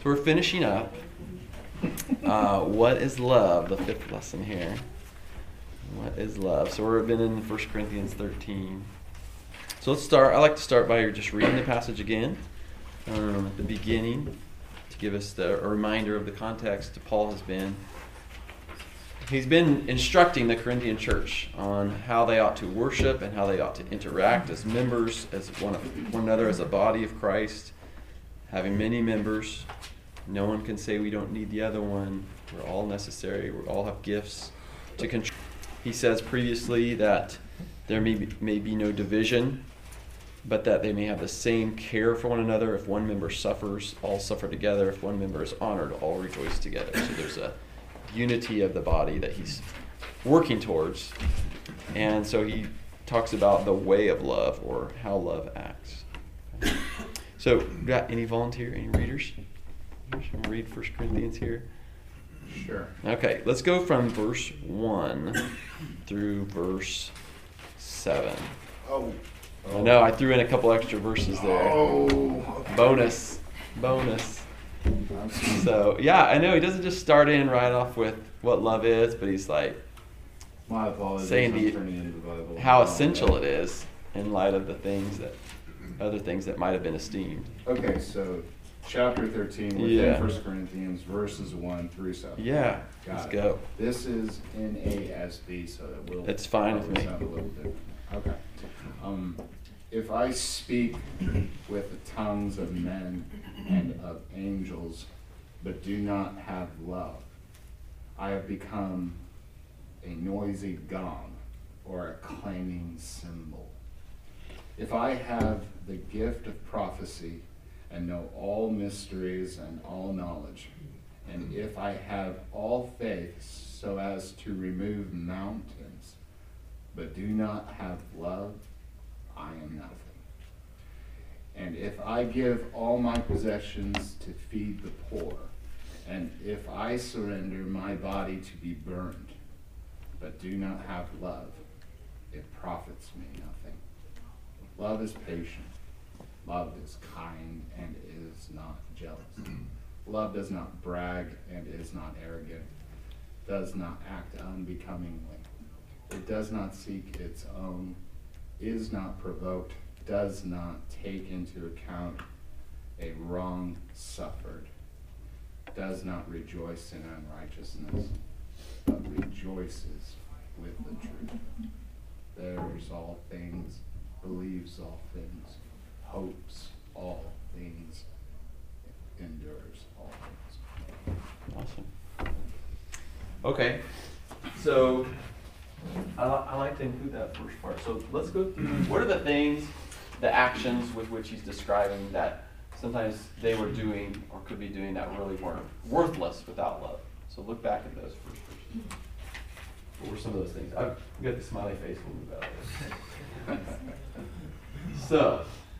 we're finishing up. What is love? The fifth lesson here. What is love? So we've been in 1 Corinthians 13. So let's start. I like to start by just reading the passage again at the beginning to give us a reminder of the context. Paul he's been instructing the Corinthian church on how they ought to worship and how they ought to interact as members, as one another, as a body of Christ, having many members. No one can say we don't need the other one. We're all necessary. We all have gifts to control. He says previously that there may be no division, but that they may have the same care for one another. If one member suffers, all suffer together. If one member is honored, all rejoice together. So there's a unity of the body that he's working towards. And so he talks about the way of love, or how love acts. So, got any any readers? Should we read 1 Corinthians here? Sure. Okay, let's go from verse 1 through verse 7. Oh. I know, I threw in a couple extra verses there. Oh. Okay. Bonus. So, yeah, I know he doesn't just start in right off with what love is, but he's like My apologies. saying I'm turning into the Bible. how essential it is in light of the other things that might have been esteemed. Okay, so chapter 13 within 1 Corinthians, verses 1 through 7. Yeah, Got let's it. go. This is in ASB, so it will. It's fine with probably me. sound a little different. Okay. If I speak with the tongues of men and of angels, but do not have love, I have become a noisy gong or a clanging cymbal. If I have the gift of prophecy and know all mysteries and all knowledge, and if I have all faith so as to remove mountains, but do not have love, I am nothing. And if I give all my possessions to feed the poor, and if I surrender my body to be burned, but do not have love, it profits me nothing. Love is patient. Love is kind and is not jealous. Love does not brag and is not arrogant, does not act unbecomingly. It does not seek its own, is not provoked, does not take into account a wrong suffered, does not rejoice in unrighteousness, but rejoices with the truth. Bears all things, believes all things, hopes all things, endures all things. Awesome. Okay, so I like to include that first part. So let's go through, what are the things, the actions with which he's describing that sometimes they were doing or could be doing that really weren't worthless without love. So look back at those first verses. What were some of those things? I've got the smiley face, we'll move out of this. So,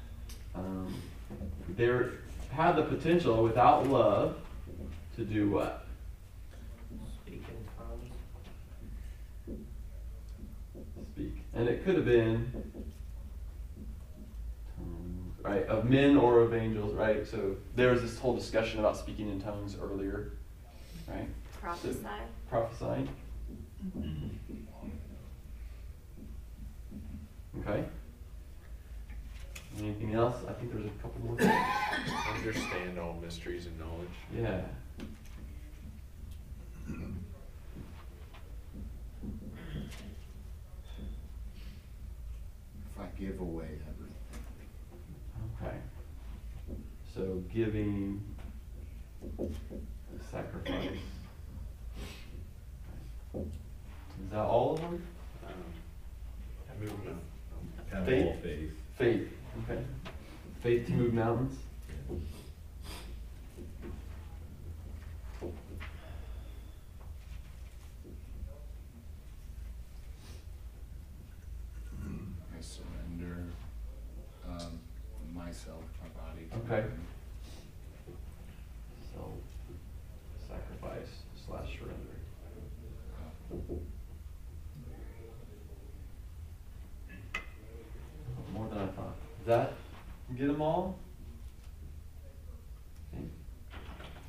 there had the potential without love to do what? Speak in tongues. Speak. And it could have been right, of men or of angels, right? So there was this whole discussion about speaking in tongues earlier, right? Prophesy. So, prophesying. Okay. Anything else? I think there's a couple more things. Understand all mysteries and knowledge. Yeah. If I give away everything. Okay. So giving, sacrifice. Is that all of them? Movement. Kind Faith? of all faith. Faith. Okay. Faith to move mountains. I surrender myself, my body to Okay. Him. So, sacrifice / surrender. More than I thought. Does that get them all? Okay.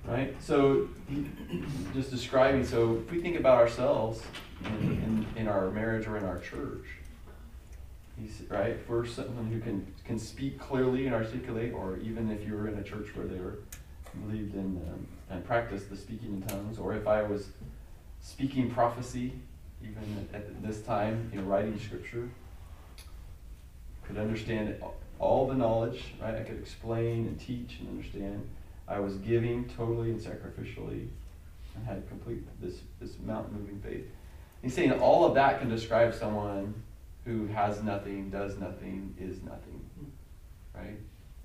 right? So just describing, so if we think about ourselves in our marriage or in our church, right? If we're someone who can speak clearly and articulate, or even if you were in a church where they were believed in and practiced the speaking in tongues, or if I was speaking prophecy, even at this time, writing scripture, could understand all the knowledge, right? I could explain and teach and understand. I was giving totally and sacrificially, and had complete this mountain moving faith. He's saying all of that can describe someone who has nothing, does nothing, is nothing, right?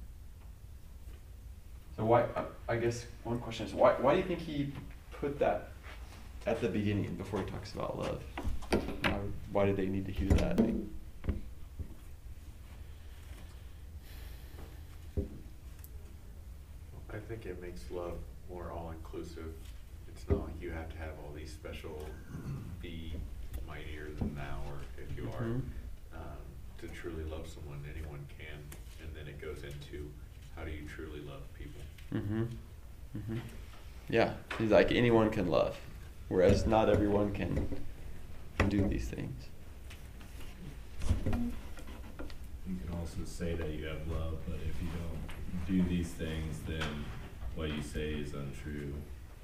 So why? I guess one question is why do you think he put that at the beginning before he talks about love? Why did they need to hear that? I think it makes love more all-inclusive. It's not like you have to have all these special be mightier than thou, or if you are, to truly love someone, anyone can. And then it goes into how do you truly love people. Yeah, he's like anyone can love, whereas not everyone can do these things. You can also say that you have love, but if you don't do these things, then what you say is untrue.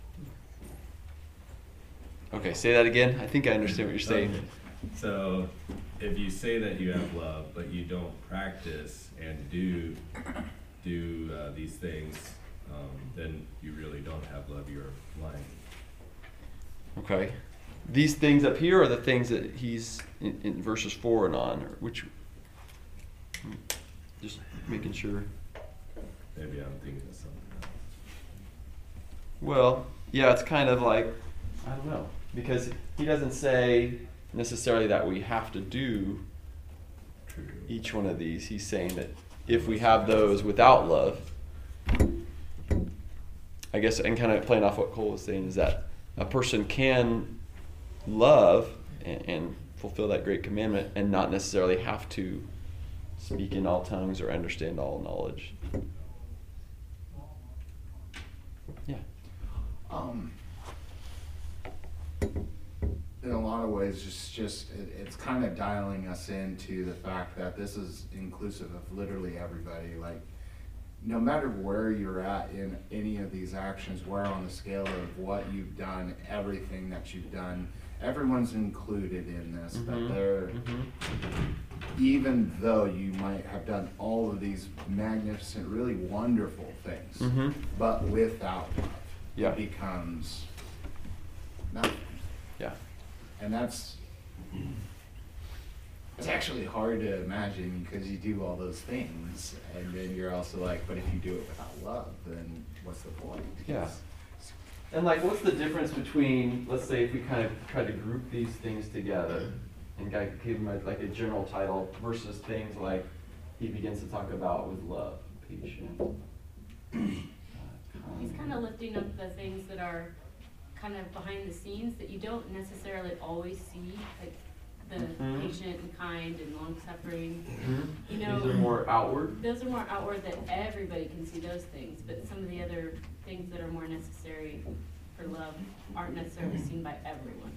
Okay, say that again. I think I understand what you're saying. Okay. So, if you say that you have love, but you don't practice and do these things, then you really don't have love. You're lying. Okay. These things up here are the things that he's in verses 4 and on, or which, just making sure. Maybe I'm thinking of something else. Well, yeah, it's kind of like, I don't know, because he doesn't say necessarily that we have to do True. each one of these. He's saying that if we have those without love, I guess, and kind of playing off what Cole was saying, is that a person can love and fulfill that great commandment and not necessarily have to speak in all tongues or understand all knowledge. Yeah. In a lot of ways, it's kind of dialing us into the fact that this is inclusive of literally everybody. Like, no matter where you're at in any of these actions, where on the scale of what you've done, everything that you've done, everyone's included in this. That they're, even though you might have done all of these magnificent, really wonderful things, but without love, Yeah. it becomes nothing. Yeah. And it's actually hard to imagine, because you do all those things, and then you're also like, but if you do it without love, then what's the point? Yeah. And like, what's the difference between, let's say, if we kind of try to group these things together and give them like a general title, versus things like he begins to talk about with love, patience. He's kind of lifting up the things that are kind of behind the scenes that you don't necessarily always see, like the patient and kind and long-suffering. You know, these are more outward. Those are more outward, that everybody can see those things, but some of the other things that are more necessary for love aren't necessarily seen by everyone.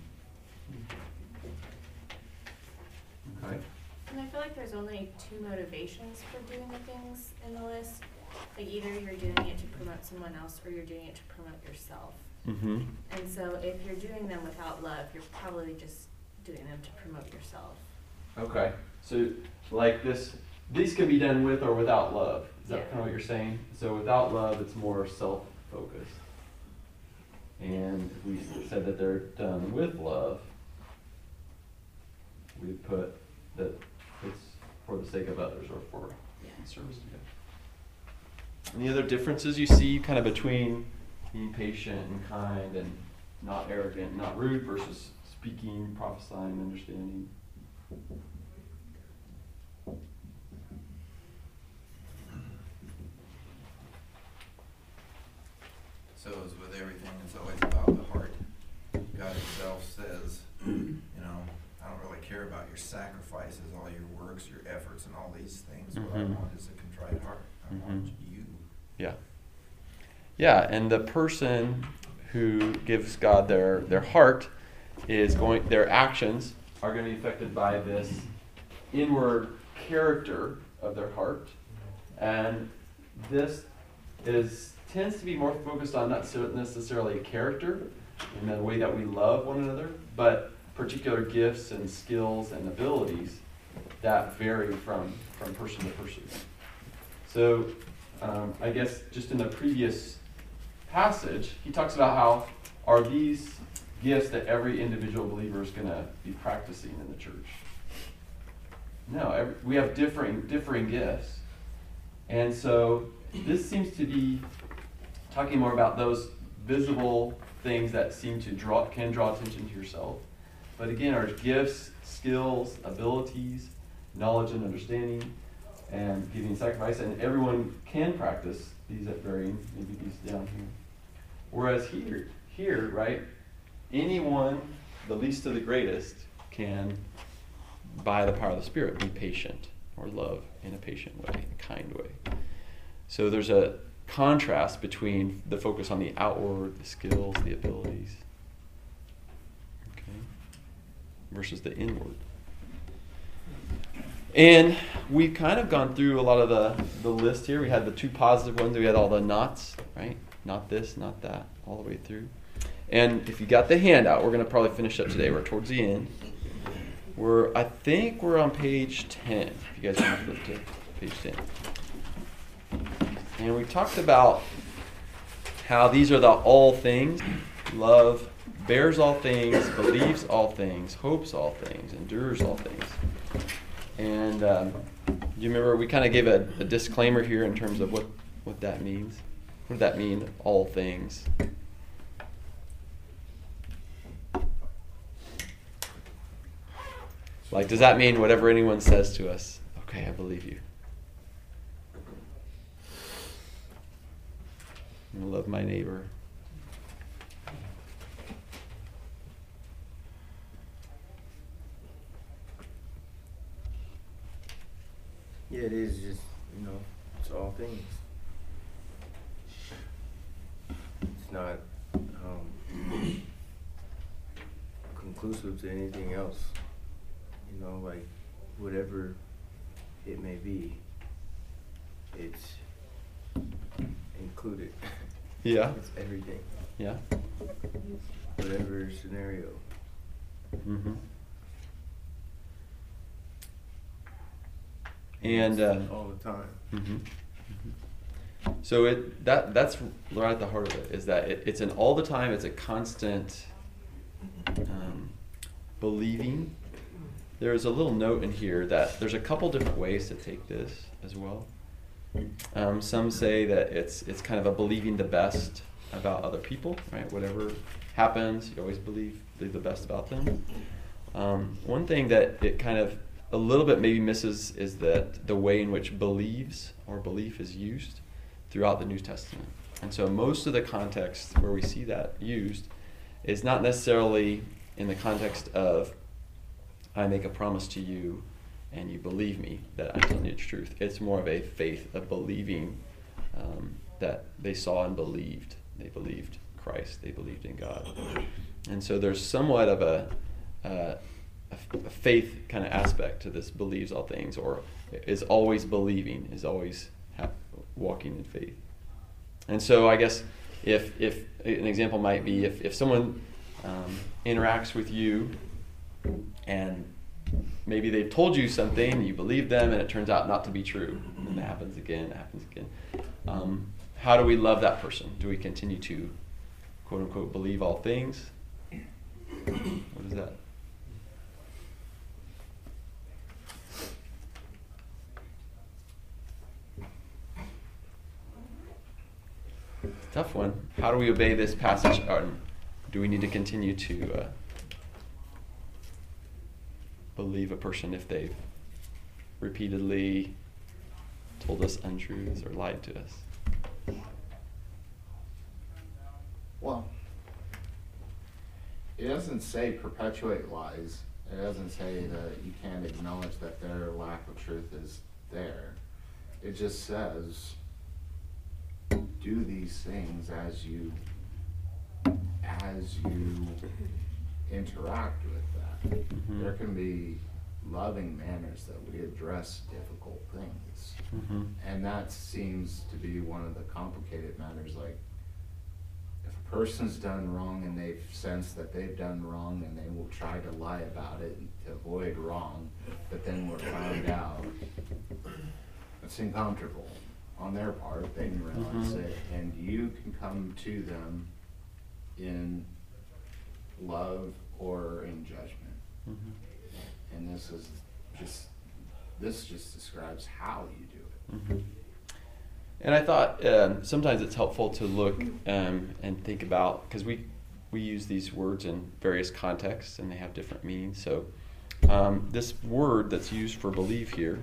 Okay. And I feel like there's only two motivations for doing the things in the list. Like, either you're doing it to promote someone else, or you're doing it to promote yourself. And so if you're doing them without love, you're probably just doing them to promote yourself. Okay. So like these can be done with or without love. Is that Yeah. kind of what you're saying? So without love, it's more self-focused. And if we said that they're done with love, we put that it's for the sake of others or for service to God. Any other differences you see kind of between being patient and kind and not arrogant, not rude, versus speaking, prophesying, understanding? So as with everything, it's always about the heart. God himself says, I don't really care about your sacrifices, all your works, your efforts, and all these things. What I want is a contrite heart. I want you. Yeah. Yeah, and the person who gives God their heart their actions are going to be affected by this inward character of their heart. And this tends to be more focused on not necessarily character in the way that we love one another, but particular gifts and skills and abilities that vary from person to person. So I guess just in the previous passage, he talks about how are these gifts that every individual believer is going to be practicing in the church. No, we have differing gifts. And so this seems to be talking more about those visible things that can draw attention to yourself. But again, our gifts, skills, abilities, knowledge and understanding, and giving sacrifice, and everyone can practice these at varying, maybe these down here. Whereas here, right, anyone, the least to the greatest, can, by the power of the Spirit, be patient or love in a patient way, a kind way. So there's a contrast between the focus on the outward, the skills, the abilities, okay, versus the inward. And we've kind of gone through a lot of the list here. We had the two positive ones. We had all the nots, right? Not this, not that, all the way through. And if you got the handout, we're going to probably finish up today. We're towards the end. I think we're on page 10, if you guys want to flip to page 10. And we talked about how these are the all things. Love bears all things, believes all things, hopes all things, endures all things. And you remember we kind of gave a disclaimer here in terms of what that means. What does that mean, all things? Like, does that mean whatever anyone says to us, okay, I believe you? I love my neighbor. Yeah, it is just, it's all things. It's not conclusive to anything else. Like whatever it may be, it's included. Yeah. It's everything. Yeah. Whatever scenario. Mm-hmm. And all the time. Mm-hmm. Mm-hmm. So that's right at the heart of it, is that it's an all the time, it's a constant believing. There's a little note in here that there's a couple different ways to take this as well. Some say that it's kind of a believing the best about other people, right? Whatever happens, you always believe the best about them. One thing that it kind of a little bit maybe misses is that the way in which believes or belief is used throughout the New Testament. And so most of the context where we see that used is not necessarily in the context of I make a promise to you and you believe me that I'm telling you the truth. It's more of a faith, a believing that they saw and believed. They believed Christ. They believed in God. And so there's somewhat of a faith kind of aspect to this believes all things, or is always believing, is always walking in faith. And so I guess if an example might be if someone interacts with you and maybe they've told you something, you believe them, and it turns out not to be true, and it happens again. How do we love that person? Do we continue to, quote unquote, believe all things? What is that? Tough one. How do we obey this passage? Do we need to continue to believe a person if they've repeatedly told us untruths or lied to us? Well, it doesn't say perpetuate lies. It doesn't say that you can't acknowledge that their lack of truth is there. It just says do these things as you interact with that. Mhm. There can be loving manners that we address difficult things. Mhm. And that seems to be one of the complicated matters. Like, if a person's done wrong and they've sensed that they've done wrong, and they will try to lie about it to avoid wrong, but then we're found out, it's uncomfortable on their part, they didn't realize Mhm. it, and you can come to them in love or in judgment. Mhm. And this just describes how you do it. Mhm. And I thought sometimes it's helpful to look and think about, because we use these words in various contexts and they have different meanings. So this word that's used for believe here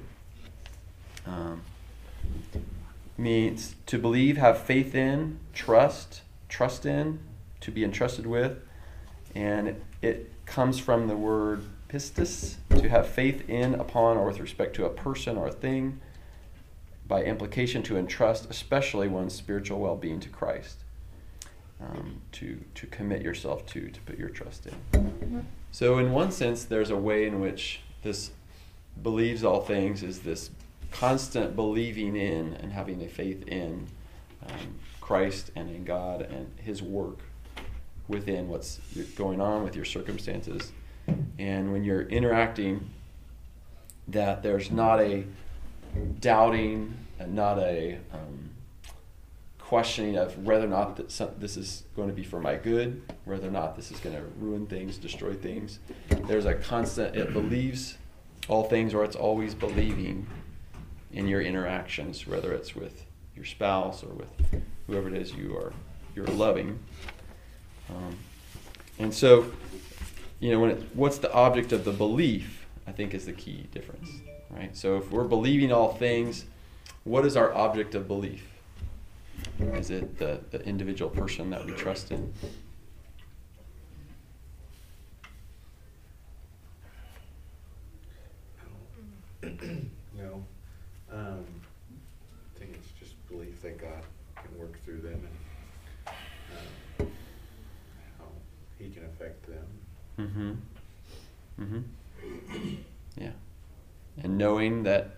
means to believe, have faith in, trust in, to be entrusted with. And it comes from the word pistis, to have faith in, upon, or with respect to a person or a thing. By implication, to entrust, especially one's spiritual well-being, to Christ. To commit yourself to put your trust in. So in one sense, there's a way in which this believes all things is this constant believing in and having a faith in Christ and in God and His work within what's going on with your circumstances. And when you're interacting, that there's not a doubting and not a questioning of whether or not this is going to be for my good, whether or not this is going to ruin things, destroy things. There's a constant, it believes all things, or it's always believing in your interactions, whether it's with your spouse or with whoever it is you're loving. And so, what's the object of the belief, I think, is the key difference, right? So if we're believing all things, what is our object of belief? Is it the individual person that we trust in? No. I think it's just belief that God can work through them and how He can affect them. Mm-hmm. Mm-hmm. Yeah. And knowing that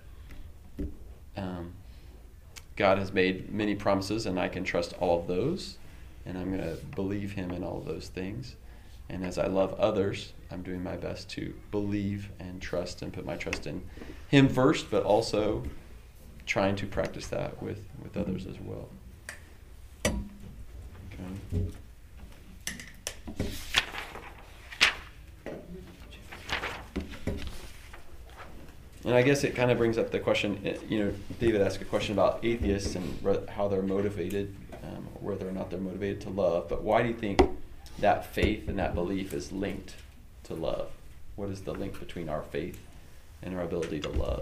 God has made many promises and I can trust all of those, and I'm going to believe Him in all of those things. And as I love others, I'm doing my best to believe and trust and put my trust in Him first, but also trying to practice that with others as well. Okay. And I guess it kind of brings up the question, David asked a question about atheists and how they're motivated, whether or not they're motivated to love. But why do you think that faith and that belief is linked to love? What is the link between our faith and our ability to love?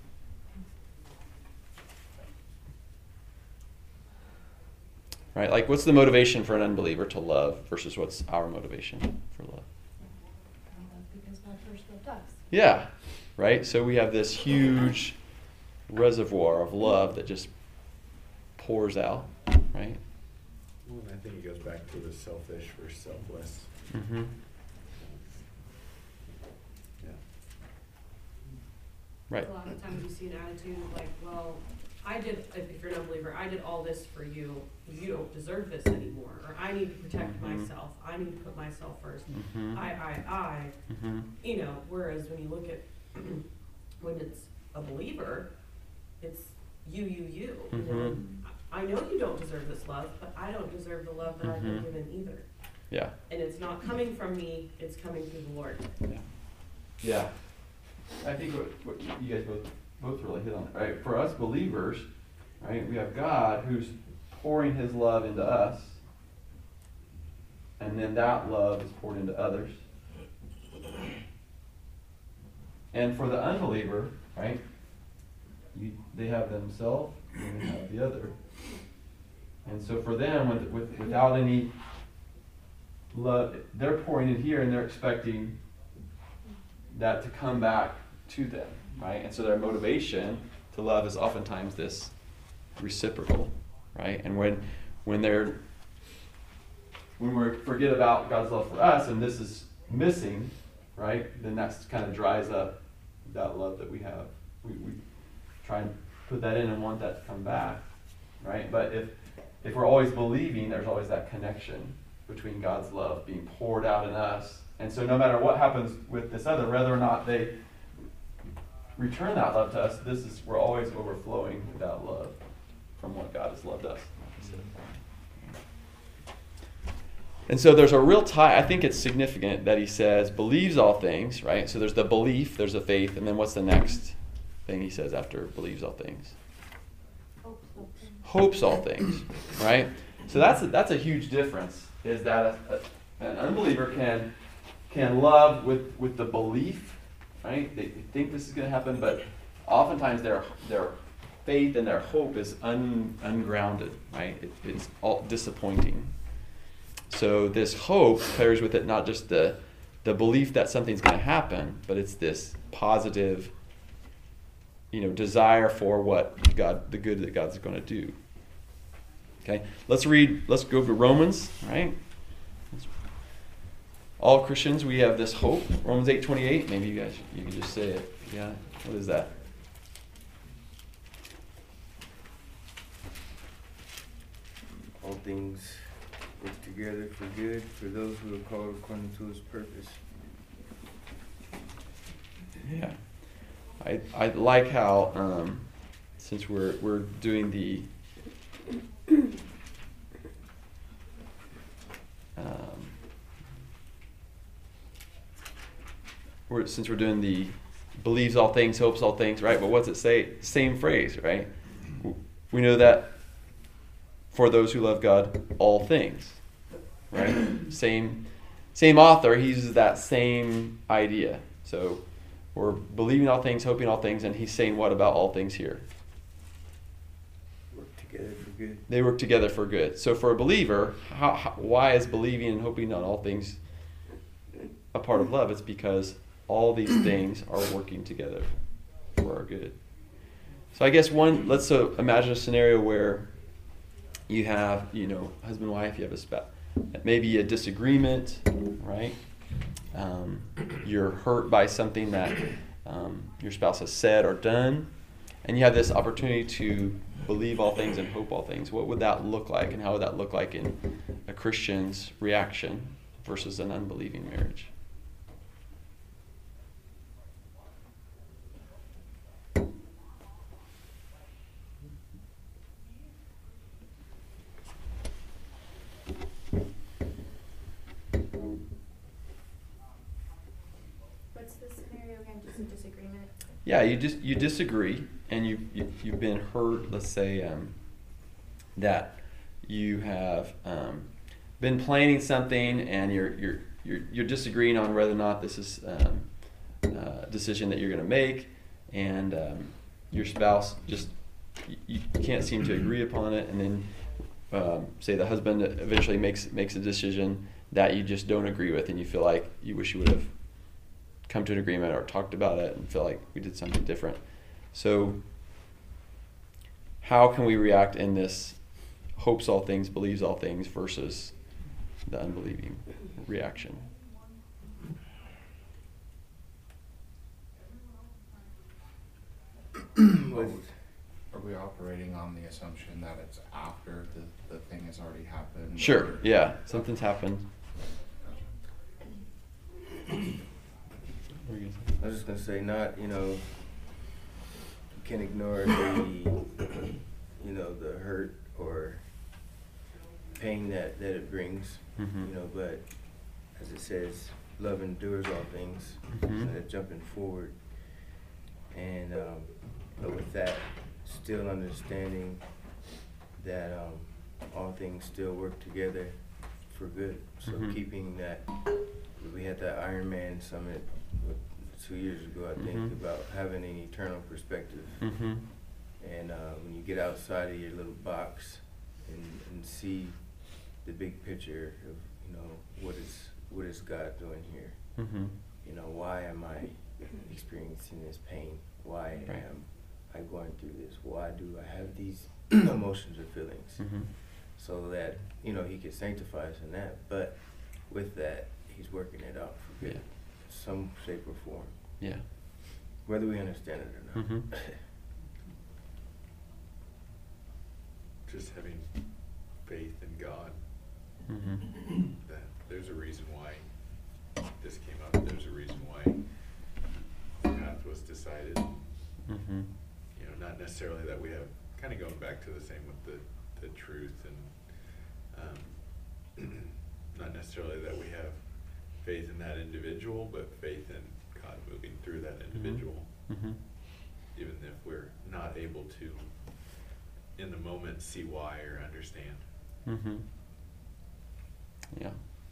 Right? Like, what's the motivation for an unbeliever to love versus what's our motivation for love? Because God first loved us. Yeah. Right? So we have this huge reservoir of love that just pours out, right? Well, and I think it goes back to the selfish versus selfless. Mm-hmm. Yeah. Right. A lot of times you see an attitude of like, well, if you're an unbeliever, I did all this for you. You don't deserve this anymore. Or I need to protect Mhm. myself. I need to put myself first. Mm-hmm. I. Mm-hmm. Whereas when you look at when it's a believer, it's you. You know? Mhm. I know you don't deserve this love, but I don't deserve the love that I've been Mhm. given either. Yeah. And it's not coming from me, it's coming through the Lord. Yeah. I think what you guys both really hit on, right? For us believers, right, we have God who's pouring His love into us, and then that love is poured into others. And for the unbeliever, right, they have themselves and they have the other. And so for them, without any love, they're pouring in here and they're expecting that to come back to them, right? And so their motivation to love is oftentimes this reciprocal right? And when we forget about God's love for us, and this is missing, right? Then that's kind of dries up that love that we have. We try and put that in and want that to come back, right? But if we're always believing, there's always that connection between God's love being poured out in us. And so no matter what happens with this other, whether or not they return that love to us, we're always overflowing with that love from what God has loved us. And so there's a real tie. I think it's significant that he says believes all things, right? So there's the belief, there's the faith, and then what's the next thing he says after believes all things? Hopes all things, right? So that's a huge difference, is that an unbeliever can love with the belief, right? They think this is going to happen, but oftentimes their faith and their hope is ungrounded, right? It's all disappointing. So this hope carries with it not just the belief that something's going to happen, but it's this positive, desire for the good that God's going to do. Okay, let's go to Romans, right? All Christians, we have this hope. Romans 8:28. Maybe you can just say it. Yeah, what is that? All things work together for good for those who are called according to his purpose. Yeah, I like how since we're doing the since we're doing the believes all things, hopes all things, right? But what's it say? Same phrase, right? We know that for those who love God, all things, right? Same author, he uses that same idea. So we're believing all things, hoping all things, and he's saying what about all things here? Work together for good. They work together for good. So for a believer, why is believing and hoping on all things a part of love? It's because all these things are working together for our good. So I guess let's imagine a scenario where you have, husband and wife, you have a spouse, maybe a disagreement, right? You're hurt by something that your spouse has said or done, and you have this opportunity to believe all things and hope all things. What would that look like, and how would that look like in a Christian's reaction versus an unbelieving marriage? Yeah, you disagree, and you've been hurt. Let's say that you have been planning something, and you're disagreeing on whether or not this is a decision that you're going to make, and your spouse just you can't seem to agree upon it, and then say the husband eventually makes a decision that you just don't agree with, and you feel like you wish you would have come to an agreement or talked about it and feel like we did something different. So how can we react in this hopes all things, believes all things versus the unbelieving reaction? Are we operating on the assumption that it's after the thing has already happened? Sure, yeah. Something's happened. I was just gonna say, you can't ignore the hurt or pain that it brings, Mm-hmm. But as it says, love endures all things, Mhm. so jumping forward, and but with that, still understanding that all things still work together for good. So Mhm. keeping that, we had that Iron Man summit 2 years ago, I think, Mhm. about having an eternal perspective. Mm-hmm. And when you get outside of your little box and see the big picture of, what is God doing here? Mm-hmm. Why am I experiencing this pain? Why Right. am I going through this? Why do I have these emotions or feelings, Mm-hmm. so that, you know, he could sanctify us in that. But with that, he's working it out for good, Yeah. some shape or form, Yeah. whether we understand it or not. Mm-hmm. Just having faith in God, Mm-hmm. that there's a reason why this came up, there's a reason why the path was decided. Mm-hmm. You know, not necessarily that we have, kind of going back to the same with the truth and not necessarily that we have faith in that individual, but faith in God moving through that individual, Mm-hmm. even if we're not able to in the moment see why or understand. Mm-hmm. Yeah.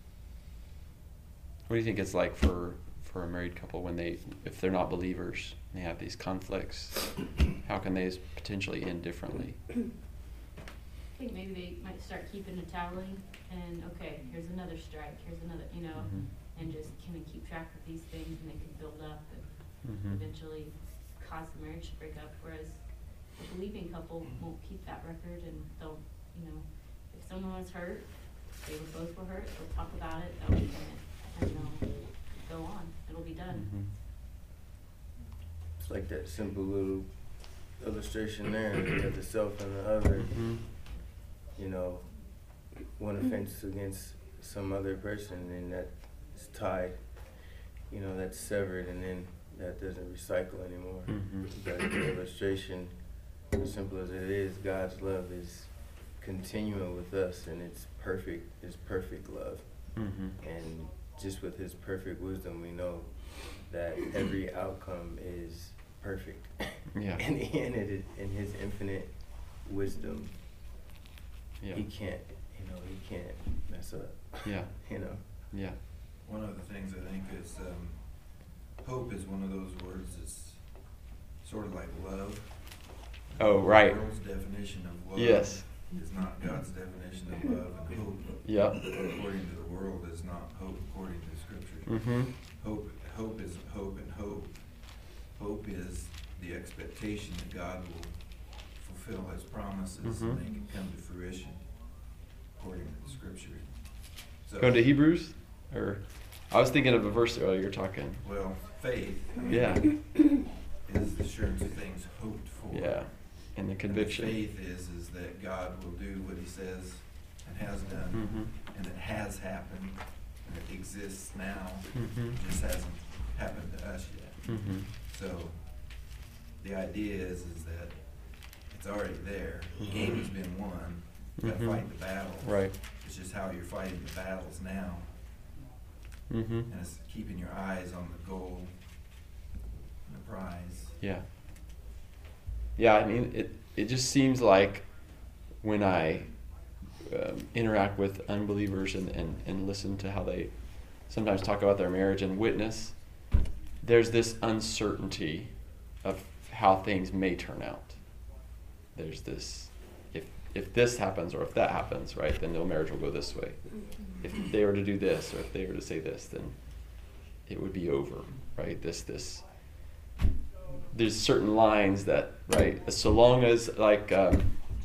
What do you think it's like for a married couple when if they're not believers and they have these conflicts? How can they potentially end differently? I think maybe they might start keeping a tally and, okay, here's another strike, here's another, you know, Mhm. and just kind of keep track of these things, and they can build up and Mhm. eventually cause the marriage to break up. Whereas a believing couple won't keep that record, and they'll, you know, if someone was hurt, they both were hurt, they'll talk about it, they'll open it, and they'll go on. It'll be done. Mhm. It's like that simple little illustration there. You have the self and the other. Mhm. You know, one offense against some other person, and that is tied. You know, that's severed, and then that doesn't recycle anymore. Mhm. But the illustration, as simple as it is, God's love is continuing with us, and it's perfect. It's perfect love. Mhm. And just with his perfect wisdom, we know that every outcome is perfect. Yeah. And in his infinite wisdom, Yeah. he can't mess up. Yeah. You know. Yeah. One of the things I think is, hope is one of those words that's sort of like love. Oh, right. The world's definition of love Yes. is not God's definition of love, and hope, Yeah. according to the world, is not hope according to Scripture. Mm-hmm. Hope is hope and hope. Hope is the expectation that God will fulfill His promises and Mhm. make it come to fruition, according to the Scripture. So, Going to Hebrews? Or I was thinking of a verse earlier you're talking. well, faith Yeah. is the assurance of things hoped for. Yeah. And the conviction. And faith is that God will do what He says and has done, Mm-hmm. and it has happened, and it exists now. Mm-hmm. It just hasn't happened to us yet. Mm-hmm. So the idea is that it's already there. The game has been won. You gotta Mhm. fight the battle. Right. It's just how you're fighting the battles now, Mm-hmm. and it's keeping your eyes on the goal and the prize. Yeah. Yeah, I mean, it just seems like when I interact with unbelievers and listen to how they sometimes talk about their marriage and witness, there's this uncertainty of how things may turn out. There's this, if this happens or if that happens, right, then the marriage will go this way. If they were to do this or if they were to say this, then it would be over, right? There's certain lines that, right, so long as, like, I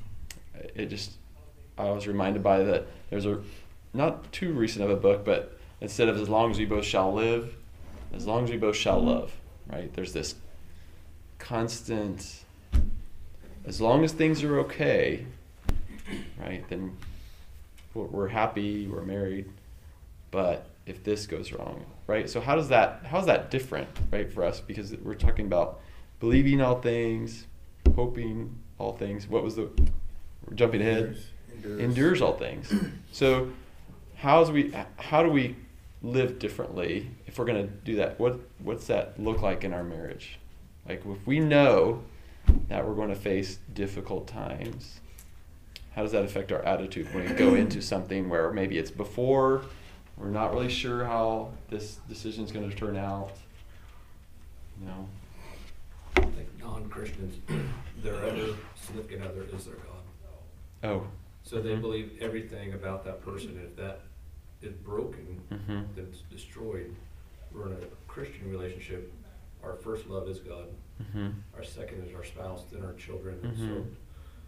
was reminded by that there's a, not too recent of a book, but instead of as long as we both shall live, as long as we both shall love, right? There's this constant, as long as things are okay, right, then we're happy, we're married, but if this goes wrong, right? So how's that different, right, for us? Because we're talking about believing all things, hoping all things. What was we're jumping ahead? Endures all things. So how do we live differently if we're going to do that? What's that look like in our marriage? Like, if we know that we're going to face difficult times, how does that affect our attitude when we go into something where maybe it's before, we're not really sure how this decision is going to turn out, you know? I think non-Christians, their other significant other is their God. Oh. So they believe everything about that person, and if that is broken, Mm-hmm. then it's destroyed. We're in a Christian relationship. Our first love is God. Mm-hmm. Our second is our spouse, then our children. Mhm. So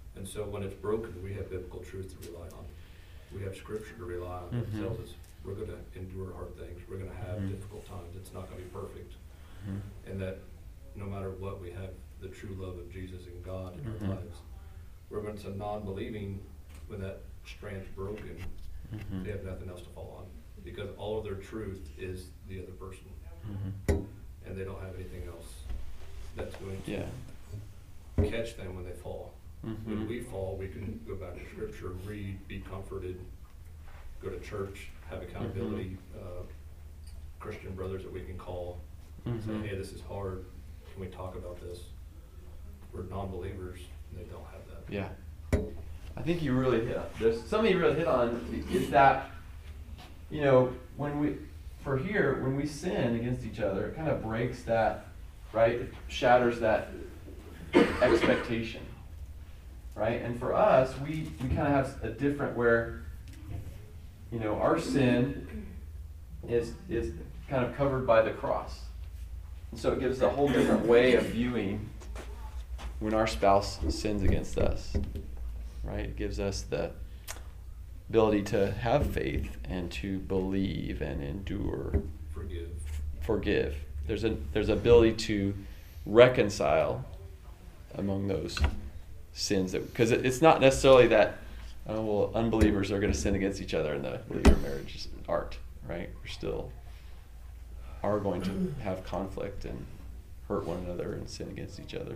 And so when it's broken, we have biblical truth to rely on. We have scripture to rely on that Mhm. tells us we're gonna endure hard things, we're gonna have Mhm. difficult times, it's not gonna be perfect. Mhm. And that no matter what, we have the true love of Jesus and God in Mhm. our lives. Where when it's a non-believing, when that strand's broken, Mhm. they have nothing else to fall on. Because all of their truth is the other person. Mhm. And they don't have anything else that's going to Yeah. catch them when they fall. Mhm. When we fall, we can go back to scripture, read, be comforted, go to church, have accountability, Christian brothers that we can call, say, Mhm. hey, this is hard, can we talk about this? We're non-believers, and they don't have that. Yeah. I think you really there's something you really hit on is that, you know, when we sin against each other, it kind of breaks that, right? It shatters that expectation, right? And for us, we kind of have a different where, you know, our sin is kind of covered by the cross. And so it gives a whole different way of viewing when our spouse sins against us, right? It gives us the ability to have faith and to believe and endure, forgive. There's ability to reconcile among those sins, because it's not necessarily that unbelievers are going to sin against each other in the believer marriage art, right? We're still are going to have conflict and hurt one another and sin against each other.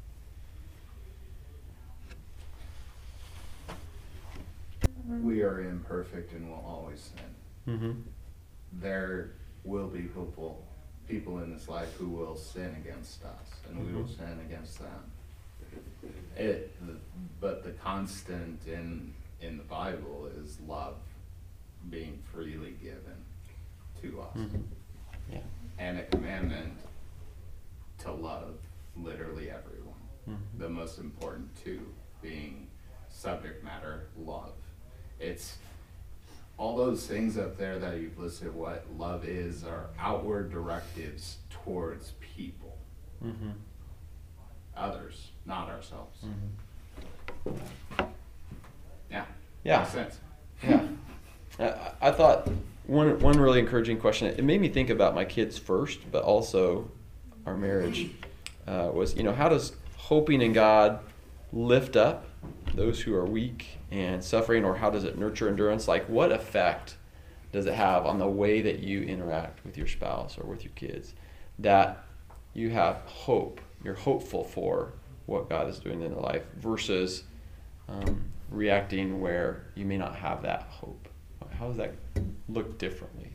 We are imperfect and will always sin. Mm-hmm. There will be people in this life who will sin against us, and we will sin against them. But the constant in the Bible is love being freely given to us. Mm-hmm. Yeah. And a commandment to love literally everyone. Mm-hmm. The most important two being subject matter, love. It's all those things up there that you've listed, what love is, are outward directives towards people. Mm-hmm. Others, not ourselves. Mm-hmm. Yeah. Yeah. Makes sense. Yeah. I thought one really encouraging question, it made me think about my kids first, but also our marriage, was, how does hoping in God lift up those who are weak and suffering, or how does it nurture endurance? Like, what effect does it have on the way that you interact with your spouse or with your kids, that you have hope, you're hopeful for what God is doing in their life, versus reacting where you may not have that hope? How does that look differently?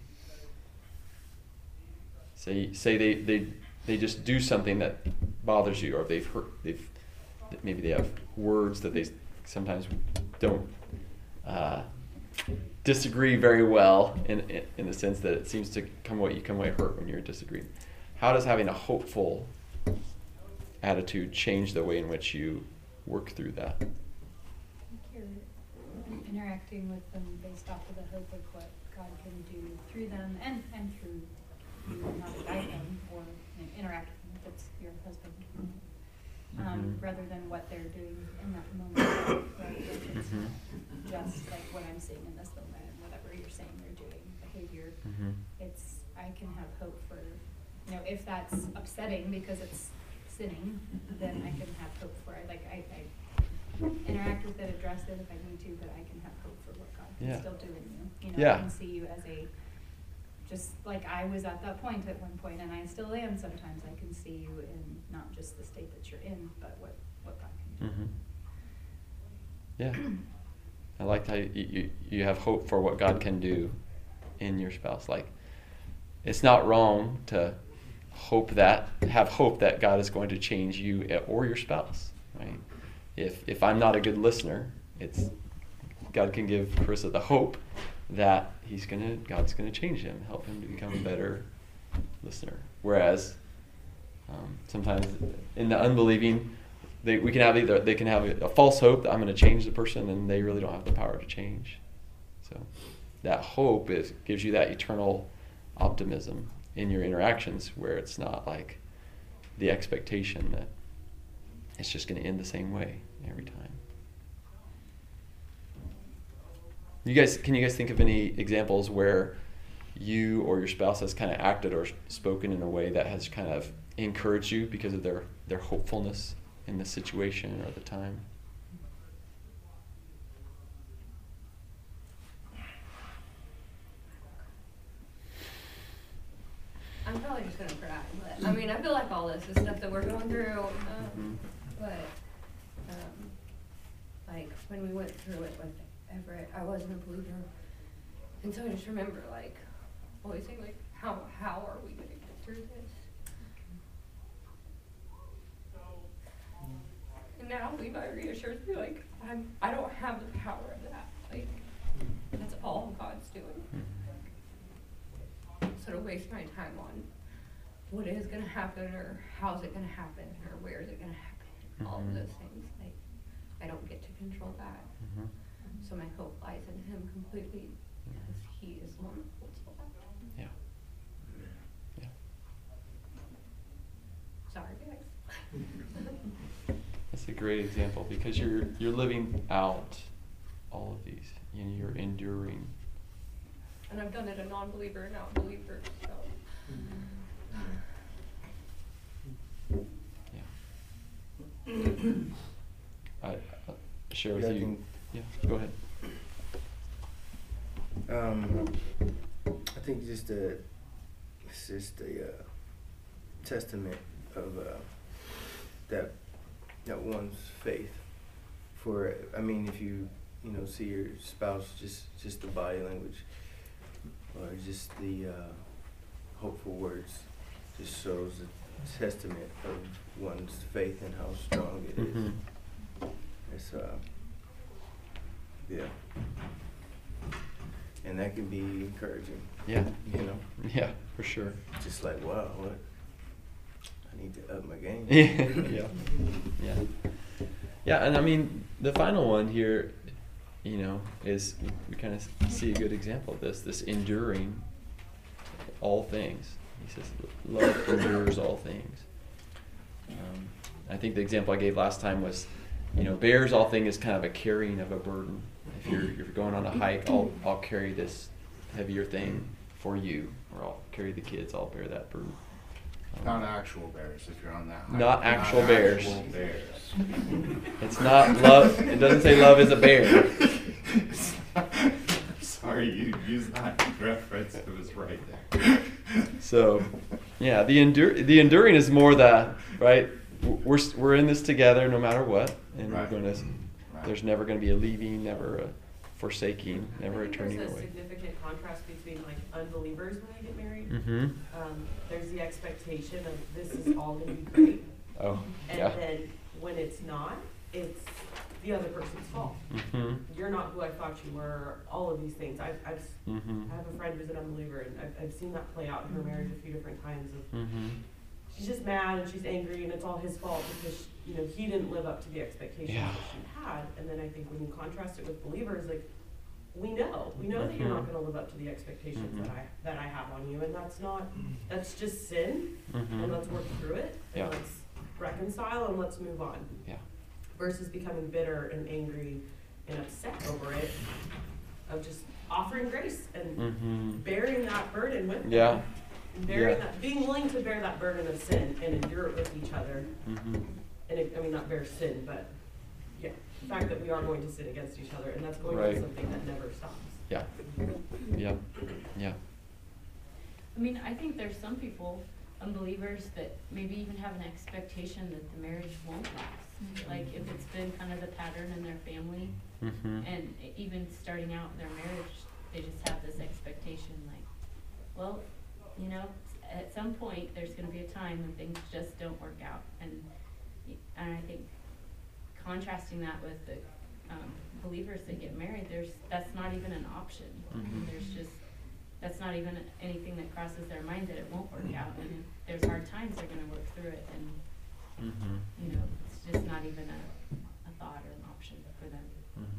Say they just do something that bothers you, or maybe they have words that they sometimes don't disagree very well, in the sense that it seems to come away hurt when you're disagreeing. How does having a hopeful attitude change the way in which you work through that? You're interacting with them based off of the hope of what God can do through them and through you, not guide them or interact with them if it's your husband. Rather than what they're doing in that moment, right? Like it's just like what I'm seeing in this moment, and whatever you're saying they're doing, behavior. It's, I can have hope for, if that's upsetting because it's sinning, then I can have hope for it. Like I interact with it, address it if I need to, but I can have hope for what God can still do in you. Yeah. I can see you as just like I was at that point at one point, and I still am sometimes. I can see you in not just the state that you're in, but what God can do. Yeah. I like how you have hope for what God can do in your spouse. Like, it's not wrong to have hope that God is going to change you or your spouse, right? If I'm not a good listener, God can give Carissa the hope that God's gonna change him, help him to become a better listener. Whereas sometimes in the unbelieving, they can have a false hope that I'm going to change the person, and they really don't have the power to change. So that hope gives you that eternal optimism in your interactions, where it's not like the expectation that it's just going to end the same way every time. Can you guys think of any examples where you or your spouse has kind of acted or spoken in a way that has kind of encouraged you because of their hopefulness in the situation or the time? I'm probably just gonna cry, but I mean, I feel like all this is stuff that we're going through, but, like, when we went through it with Everett, I wasn't a believer, and so I just remember, like, always saying, like, how are we gonna get through this? And now Levi reassures me, like, I don't have the power of that, like, that's all God's doing. So to waste my time on what is gonna happen, or how's it gonna happen, or where is it gonna happen, all of those things, like, I don't get to control that. So my hope lies in him completely, because he is the one that holds all that. Yeah. Sorry, guys. That's a great example because you're living out all of these, and you're enduring. And I've done it a non-believer and now a believer, so. I share with Yeah, I you. think- Yeah, go ahead. I think it's just a testament of that one's faith. For, I mean, if you see your spouse, just the body language, or just the hopeful words, just shows a testament of one's faith and how strong it is. It's yeah, and that can be encouraging. Yeah. Yeah, for sure. Just like, wow, what? I need to up my game. Yeah, and I mean, the final one here, is we kind of see a good example of this enduring all things. He says, love endures all things. I think the example I gave last time was, bears all things is kind of a carrying of a burden. If you're going on a hike, I'll carry this heavier thing for you, or I'll carry the kids, I'll bear that burden. Not actual bears, if you're on that hike. Not actual bears. Actual bears. It's not love. It doesn't say love is a bear. Sorry, you used that reference. It was right there. So, yeah, the enduring is more the right. We're in this together, no matter what, and Right. we're going to. There's never going to be a leaving, never a forsaking, never a turning There's a away. significant contrast between like unbelievers when they get married. Mm-hmm. There's the expectation of this is all going to be great, Oh, and yeah. then when it's not, it's the other person's fault. Mm-hmm. You're not who I thought you were. All of these things. I have a friend who's an unbeliever, and I've seen that play out in her marriage a few different times. Of she's just mad and she's angry, and it's all his fault because he didn't live up to the expectations Yeah. that she had. And then I think when you contrast it with believers, like we know that you're not going to live up to the expectations that I have on you, and that's just sin. And let's work through it, and Yeah. let's reconcile, and let's move on. Yeah. Versus becoming bitter and angry and upset over it, of just offering grace and bearing that burden with them. Yeah. Bearing that, being willing to bear that burden of sin and endure it with each other. And not bear sin, but the fact that we are going to sin against each other, and that's going to be something that never stops. Yeah. Yeah. Yeah. I mean, I think there's some people, unbelievers, that maybe even have an expectation that the marriage won't last. Like if it's been kind of the pattern in their family, and even starting out their marriage, they just have this expectation like, well, at some point there's going to be a time when things just don't work out. And I think contrasting that with the believers that get married, that's not even an option. That's not even anything that crosses their mind that it won't work out. And if there's hard times, they're going to work through it. And it's just not even a thought or an option for them.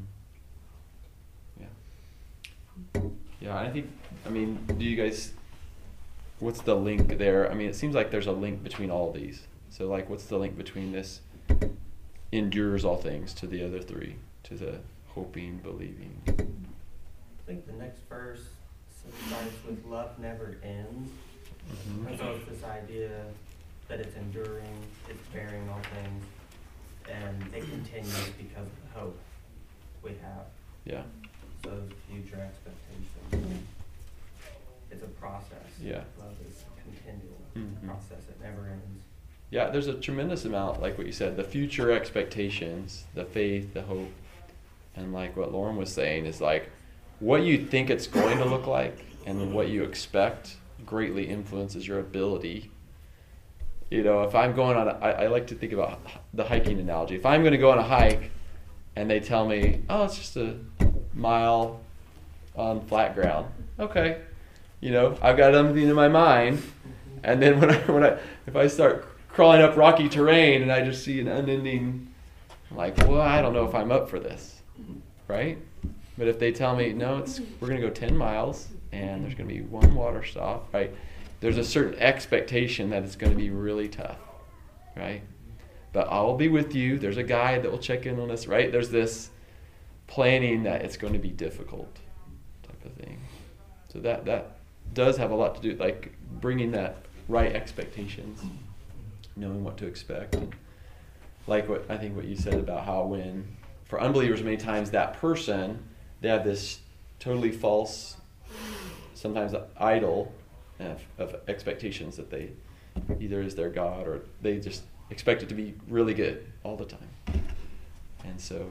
Yeah. Yeah, I think. Do you guys? What's the link there? It seems like there's a link between all of these. So, like, what's the link between this endures all things to the other three, to the hoping, believing? I think the next verse starts with love never ends. Mhm. And so it's this idea that it's enduring, it's bearing all things, and it continues because of the hope we have. Yeah. So future expectations. It's a process. Yeah. Love is a continual Mhm. process. It never ends. Yeah, there's a tremendous amount, like what you said, the future expectations, the faith, the hope, and like what Lauren was saying is like what you think it's going to look like and what you expect greatly influences your ability. You know, if I'm going on, I like to think about the hiking analogy. If I'm going to go on a hike and they tell me, oh, it's just a mile on flat ground, okay. You know, I've got something in my mind, and then if I start crawling up rocky terrain and I just see an unending, I'm like, well, I don't know if I'm up for this, right? But if they tell me, no, we're going to go 10 miles and there's going to be one water stop, right? There's a certain expectation that it's going to be really tough, right? But I'll be with you. There's a guide that will check in on us, right? There's this planning that it's going to be difficult type of thing. So that does have a lot to do, like bringing that right expectations, knowing what to expect. And like what you said about how when, for unbelievers many times, that person, they have this totally false, sometimes idol of expectations that they either is their God or they just expect it to be really good all the time. And so,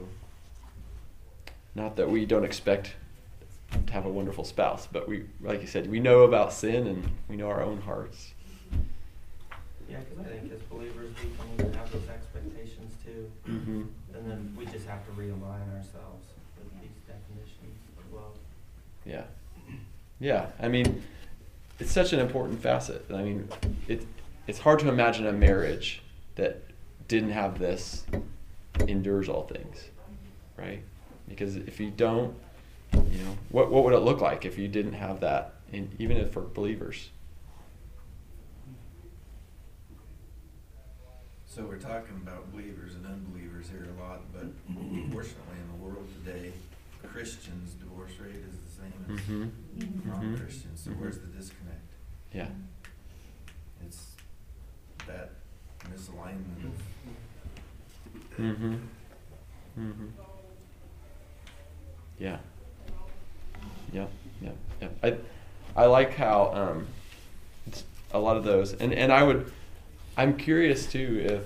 not that we don't expect to have a wonderful spouse, but we, like you said, we know about sin and we know our own hearts. Yeah, because I think as believers we can even have those expectations too. Mm-hmm. And then we just have to realign ourselves with these definitions of love. Yeah. Yeah, I mean, it's such an important facet. I mean, it's hard to imagine a marriage that didn't have this endures all things, right? Because if you don't, you know, what would it look like if you didn't have that, even if for believers? So we're talking about believers and unbelievers here a lot, but unfortunately in the world today, Christians' divorce rate is the same as Mm-hmm. non-Christians. So Mm-hmm. where's the disconnect? Yeah. It's that misalignment of Mm-hmm. Mm-hmm. Yeah. Yep. Yep. Yep. I like how it's a lot of those, and I'm curious too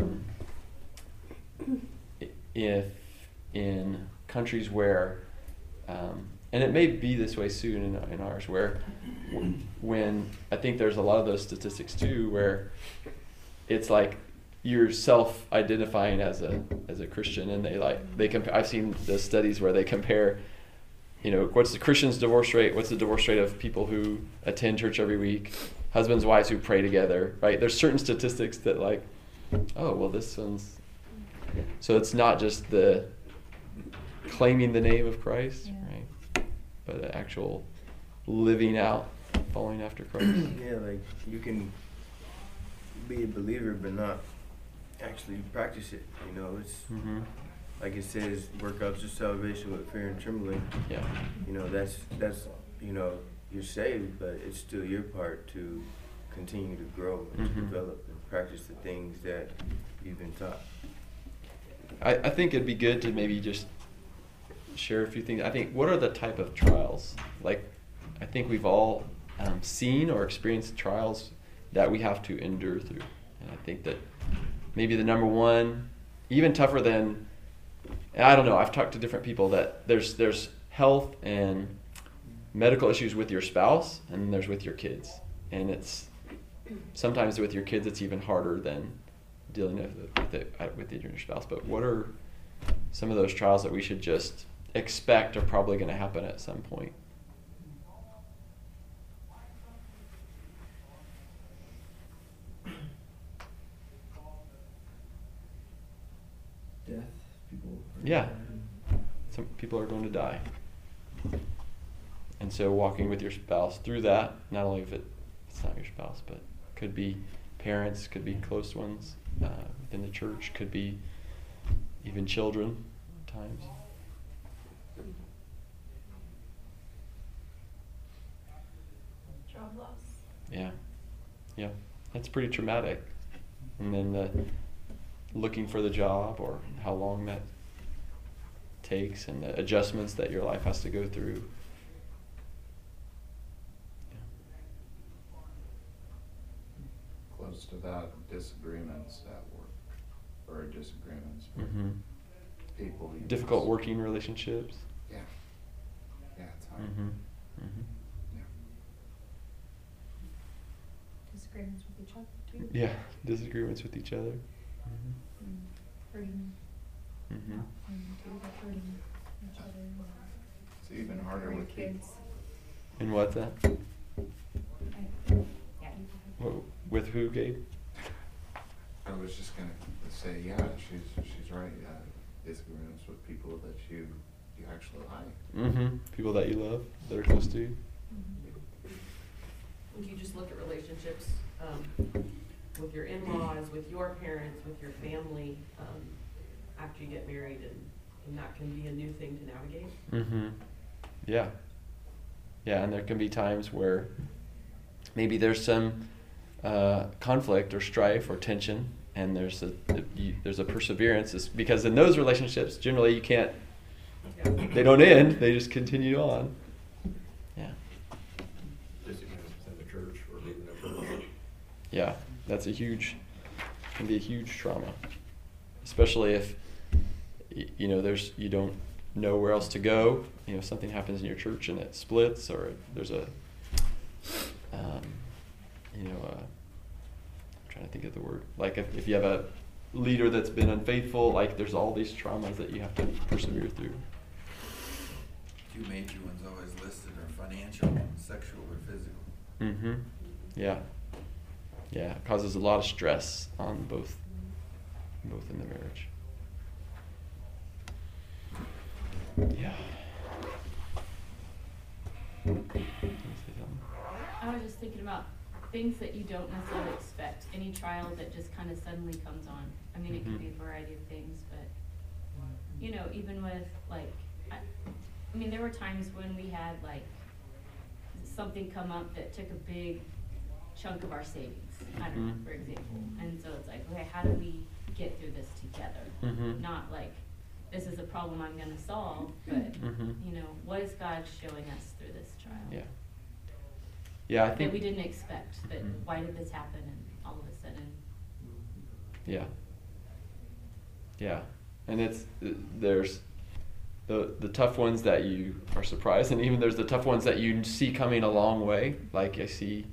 if in countries where and it may be this way soon in ours, where when I think there's a lot of those statistics too, where it's like you're self-identifying as a Christian, and they compare. I've seen the studies where they compare, you know, what's the Christian's divorce rate? What's the divorce rate of people who attend church every week? Husbands, wives who pray together, right? There's certain statistics that like, oh, well, this one's. So it's not just the claiming the name of Christ, right? But the actual living out, following after Christ. Yeah, like you can be a believer but not actually practice it. You know, it's Mm-hmm. like it says, work out your salvation with fear and trembling. Yeah. You know, that's you know, you're saved, but it's still your part to continue to grow and Mm-hmm. to develop and practice the things that you've been taught. I think it'd be good to maybe just share a few things. I think, what are the type of trials? Like, I think we've all seen or experienced trials that we have to endure through. And I think that maybe the number one, even tougher than, I don't know, I've talked to different people that there's health and medical issues with your spouse, and there's with your kids. And it's sometimes with your kids it's even harder than dealing with your spouse. But what are some of those trials that we should just expect are probably going to happen at some point? Death, people. Yeah. Some people are going to die. And so walking with your spouse through that, not only if it's not your spouse, but could be parents, could be close ones within the church, could be even children at times. Yeah, that's pretty traumatic. And then the looking for the job, or how long that takes, and the adjustments that your life has to go through. Close to that, disagreements at work, or disagreements with Mm-hmm. people. you Difficult just- working relationships. Yeah. Yeah, it's hard. Mm-hmm. Mm-hmm. Yeah. Disagreements with each other too. Yeah, disagreements with each other. Hurting, Mm-hmm. not wanting to, but hurting each other. It's even harder Hurting with people. kids. And what's that? Yeah. With who, Gabe? I was just gonna say, yeah, she's right. Disagreements with people that you actually like. Mm-hmm. People that you love, that are close to you. If you just look at relationships, with your in-laws, with your parents, with your family, after you get married, and that can be a new thing to navigate. Mm-hmm. Yeah. Yeah, and there can be times where maybe there's some conflict or strife or tension, and there's a perseverance. It's because in those relationships, generally you can't. Yeah. They don't end. They just continue on. Yeah. Disagreements within the church or leaving the church. Yeah, that's can be a huge trauma, especially if you don't know where else to go. Something happens in your church and it splits, or there's a I'm trying to think of the word. Like if you have a leader that's been unfaithful, like there's all these traumas that you have to persevere through. Two major ones always listed are financial, sexual, or physical. Mm-hmm. Yeah. Yeah, it causes a lot of stress on both in the marriage. Yeah. You wanna say something? I was just thinking about things that you don't necessarily expect, any trial that just kind of suddenly comes on. I mean, it could be a variety of things, but, even with, like, I mean, there were times when we had, like, something come up that took a big chunk of our savings, I don't know, Mhm. for example. And so it's like, okay, how do we get through this together? Mhm. Not like, this is a problem I'm gonna solve, but, Mhm. what is God showing us through this trial? Yeah. Yeah, I That think. we didn't expect, that Mhm. why did this happen, and all of a sudden, Yeah. Yeah, and there's the tough ones that you are surprised, and even there's the tough ones that you see coming a long way. Like I see,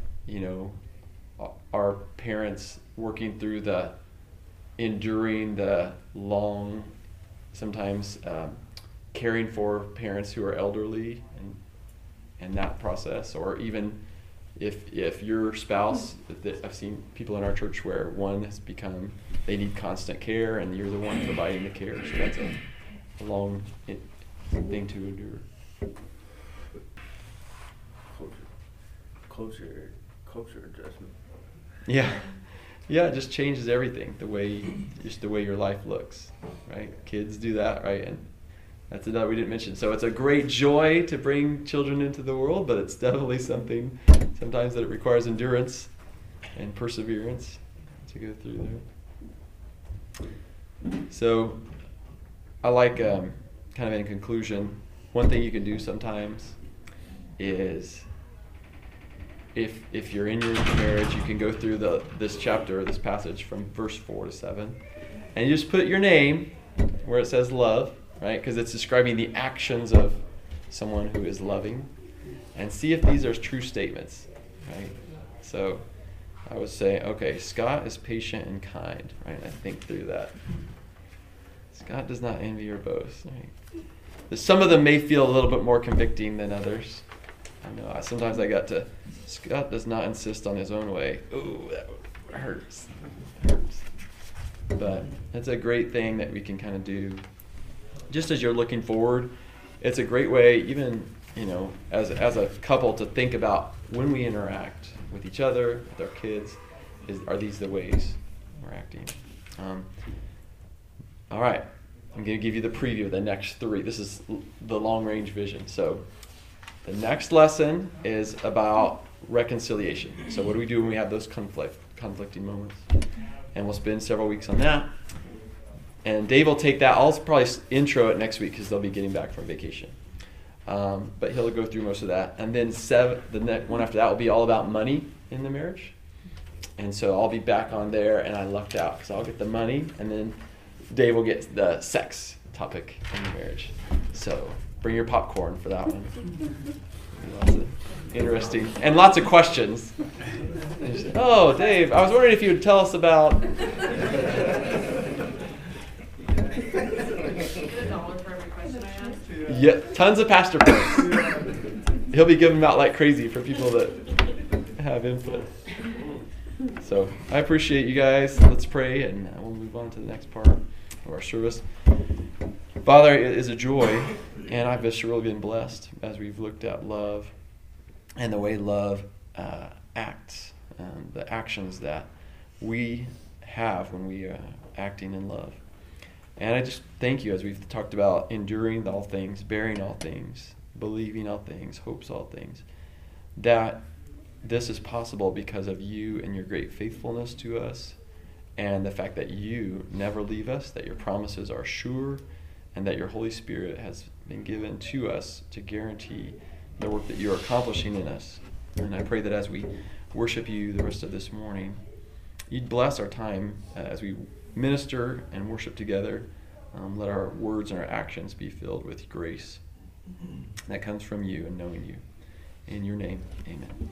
our parents working through enduring the long, sometimes caring for parents who are elderly, and that process, or even if your spouse, I've seen people in our church where one has become, they need constant care, and you're the one providing the care, so that's a long thing to endure. Culture adjustment. Yeah, it just changes everything, the way your life looks, right? Kids do that, right? And that's another we didn't mention. So it's a great joy to bring children into the world, but it's definitely something sometimes that it requires endurance and perseverance to go through there. So I like, kind of in conclusion, one thing you can do sometimes is if you're in your marriage, you can go through this chapter, this passage from verse 4 to 7, and you just put your name where it says love, right? Because it's describing the actions of someone who is loving, and see if these are true statements, right? So I would say, okay, Scott is patient and kind, right? I think through that. Scott does not envy or boast, right? Some of them may feel a little bit more convicting than others. I know, sometimes I got to, Scott does not insist on his own way. Ooh, that hurts. It hurts. But it's a great thing that we can kind of do. Just as you're looking forward, it's a great way, even, as a couple, to think about when we interact with each other, with our kids, are these the ways we're acting? All right, I'm going to give you the preview of the next 3. This is the long-range vision. So the next lesson is about reconciliation. So what do we do when we have those conflicting moments? And we'll spend several weeks on that. And Dave will take that. I'll probably intro it next week because they'll be getting back from vacation. But he'll go through most of that. And then the next one after that will be all about money in the marriage. And so I'll be back on there, and I lucked out because I'll get the money, and then Dave will get the sex topic in the marriage. So bring your popcorn for that one. Lots of interesting, and lots of questions. Oh, Dave, I was wondering if you would tell us about... Get $1 for every question I ask. Yeah, tons of pastor points. He'll be giving them out like crazy for people that have input. So I appreciate you guys. Let's pray, and we'll move on to the next part of our service. Father, it is a joy, and I've just really been blessed as we've looked at love and the way love acts, the actions that we have when we are acting in love. And I just thank you as we've talked about enduring all things, bearing all things, believing all things, hopes all things, that this is possible because of you and your great faithfulness to us, and the fact that you never leave us, that your promises are sure, and that your Holy Spirit has been given to us to guarantee the work that you're accomplishing in us. And I pray that as we worship you the rest of this morning, you'd bless our time as we minister and worship together. Let our words and our actions be filled with grace that comes from you and knowing you. In your name, amen.